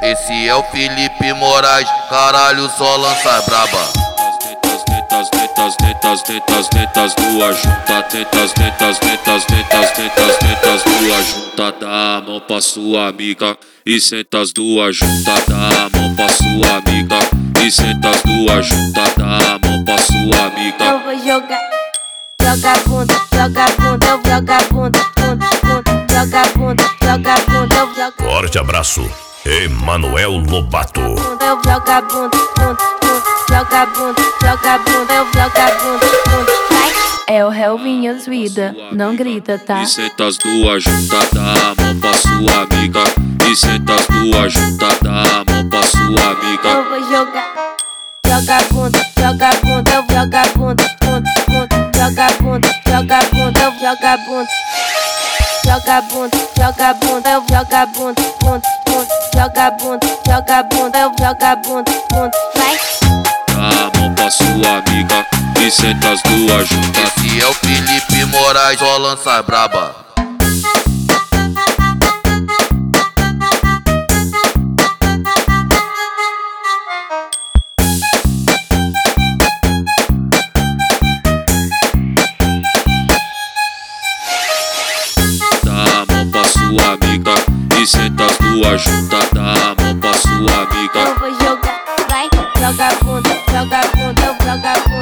Esse é o Felipe Moraes, caralho, só lança braba. Tetas, duas junta, tetas, duas junta, dá a mão pra sua amiga e senta as duas junta, dá a mão pra sua amiga e senta as duas junta, dá a mão pra sua amiga. Eu vou jogar, joga bunda, eu joga bunda, joga bunda, eu joga. Forte abraço, Emanuel Lobato. Eu joga bunda, joga bunda, eu joga bunda. É o Helvinhos vida, não grita, tá? E senta as duas junta, dá a mão pra sua amiga e senta as duas junta, dá a mão pra sua amiga. Eu vou jogar, joga bunda, eu joga bunda, joga bunda, eu joga bunda. Joga bunda, eu joga bunda, joga bunda, eu joga bunda, vai. Dá a mão pra sua amiga e senta as duas juntas. Esse é o Felipe Moraes, só lança braba. Dá a mão pra sua amiga e senta as duas juntas, dá a mão pra sua amiga. Eu vou jogar, vai. Joga bunda, eu joga bunda.